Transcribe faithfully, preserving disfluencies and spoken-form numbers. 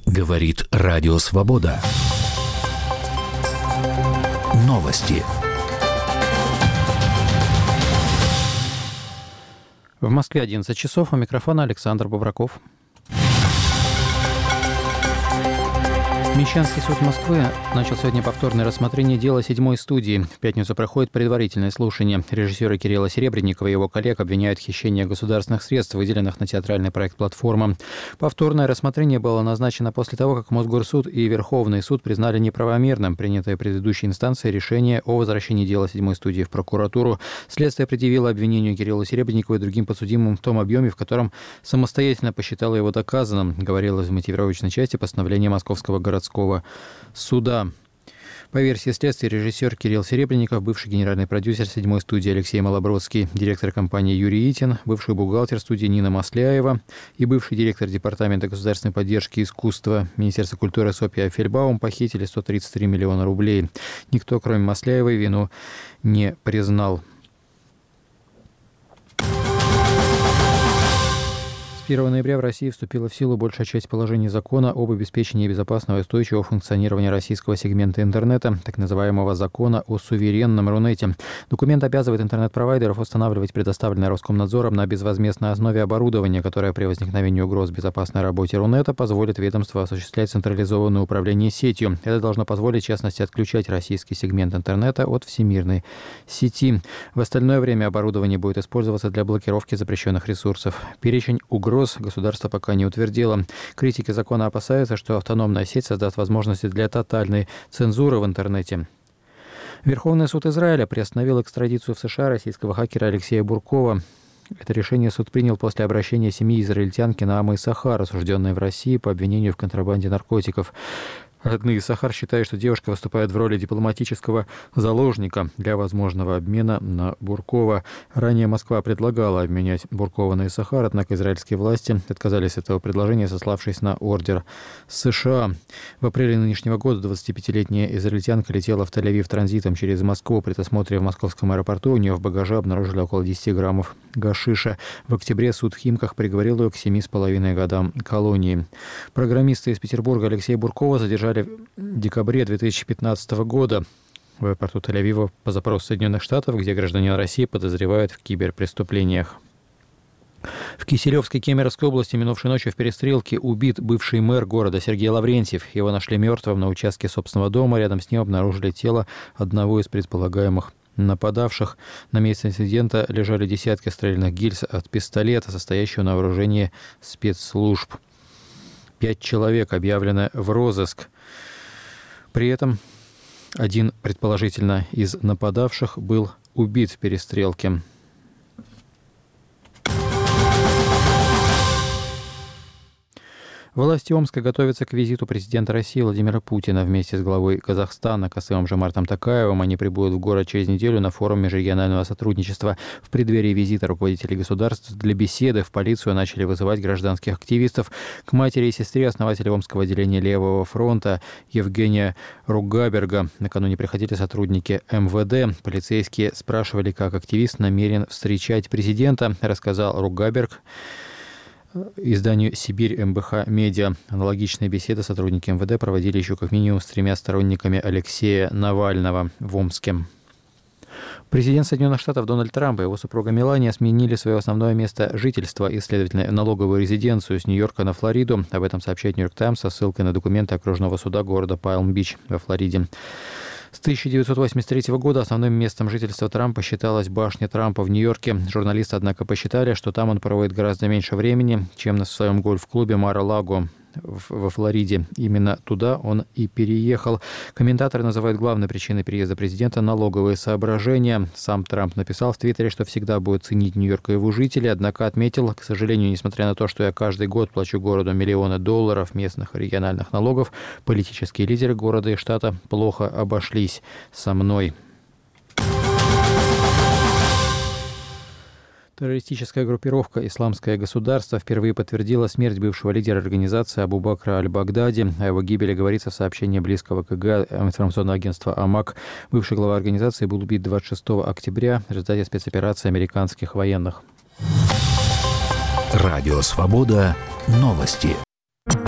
Говорит Радио Свобода. Новости. В Москве одиннадцать часов. У микрофона Александр Бобраков. Мещанский суд Москвы начал сегодня повторное рассмотрение дела седьмой студии. В пятницу проходит предварительное слушание. Режиссера Кирилла Серебренникова и его коллег обвиняют в хищении государственных средств, выделенных на театральный проект «Платформа». Повторное рассмотрение было назначено после того, как Мосгорсуд и Верховный суд признали неправомерным принятое предыдущей инстанцией решение о возвращении дела седьмой студии в прокуратуру. Следствие предъявило обвинению Кириллу Серебренникову и другим подсудимым в том объеме, в котором самостоятельно посчитало его доказанным, говорилось в мотивировочной части постановления Московского городского суда. По версии следствия, режиссер Кирилл Серебренников, бывший генеральный продюсер седьмой студии Алексей Малобродский, директор компании Юрий Итин, бывший бухгалтер студии Нина Масляева и бывший директор Департамента государственной поддержки искусства Министерства культуры Софья Фельбаум похитили сто тридцать три миллиона рублей. Никто, кроме Масляевой, вину не признал. С первого ноября в России вступила в силу большая часть положений закона об обеспечении безопасного и устойчивого функционирования российского сегмента интернета, так называемого закона о суверенном Рунете. Документ обязывает интернет-провайдеров устанавливать предоставленное Роскомнадзором на безвозмездной основе оборудование, которое при возникновении угроз безопасной работе Рунета позволит ведомству осуществлять централизованное управление сетью. Это должно позволить, в частности, отключать российский сегмент интернета от всемирной сети. В остальное время оборудование будет использоваться для блокировки запрещенных ресурсов. Перечень угроз государство пока не утвердило. Критики закона опасаются, что автономная сеть создаст возможности для тотальной цензуры в интернете. Верховный суд Израиля приостановил экстрадицию в США российского хакера Алексея Буркова. Это решение суд принял после обращения семьи израильтянки Наамы Исахар, осужденной в России по обвинению в контрабанде наркотиков. Родные Исахар считают, что девушка выступает в роли дипломатического заложника для возможного обмена на Буркова. Ранее Москва предлагала обменять Буркова на Исахар, однако израильские власти отказались от этого предложения, сославшись на ордер США. В апреле нынешнего года двадцатипятилетняя израильтянка летела в Тель-Авив транзитом через Москву. При досмотре в московском аэропорту у нее в багаже обнаружили около десяти граммов гашиша. В октябре суд в Химках приговорил ее к семи с половиной годам колонии. Программиста из Петербурга Алексея Буркова задержали в декабре две тысячи пятнадцатого года в аэропорту Тель-Авива по запросу Соединенных Штатов, где гражданина России подозревают в киберпреступлениях. В Киселевской Кемеровской области минувшей ночью в перестрелке убит бывший мэр города Сергей Лаврентьев. Его нашли мертвым на участке собственного дома. Рядом с ним обнаружили тело одного из предполагаемых нападавших. На месте инцидента лежали десятки стрельных гильз от пистолета, состоящего на вооружении спецслужб. Пять человек объявлены в розыск. При этом один, предположительно, из нападавших был убит в перестрелке. Власти Омска готовятся к визиту президента России Владимира Путина. Вместе с главой Казахстана Касымом-Жомартом Токаевым они прибудут в город через неделю на форум межрегионального сотрудничества. В преддверии визита руководителей государств для беседы в полицию начали вызывать гражданских активистов. К матери и сестре основателя Омского отделения Левого фронта Евгения Ругаберга накануне приходили сотрудники эм вэ дэ. Полицейские спрашивали, как активист намерен встречать президента, рассказал Ругаберг изданию «Сибирь эм бэ ха Медиа». Аналогичные беседы сотрудники эм вэ дэ проводили еще как минимум с тремя сторонниками Алексея Навального в Омске. Президент Соединенных Штатов Дональд Трамп и его супруга Мелания сменили свое основное место жительства и, следовательно, налоговую резиденцию с Нью-Йорка на Флориду. Об этом сообщает «Нью-Йорк Таймс» со ссылкой на документы окружного суда города Палм-Бич во Флориде. С тысяча девятьсот восемьдесят третьего года основным местом жительства Трампа считалась башня Трампа в Нью-Йорке. Журналисты, однако, посчитали, что там он проводит гораздо меньше времени, чем на своем гольф-клубе Мар-а-Лаго во Флориде. Именно туда он и переехал. Комментаторы называют главной причиной переезда президента налоговые соображения. Сам Трамп написал в Твиттере, что всегда будет ценить Нью-Йорк и его жителей, однако отметил, к сожалению, несмотря на то, что я каждый год плачу городу миллионы долларов местных и региональных налогов, политические лидеры города и штата плохо обошлись со мной. Террористическая группировка «Исламское государство» впервые подтвердила смерть бывшего лидера организации Абу Бакра аль-Багдади. О его гибели говорится в сообщении близкого к ИГ информационного агентства «Амак». Бывший глава организации был убит двадцать шестого октября в результате спецоперации американских военных. Радио «Свобода». Новости.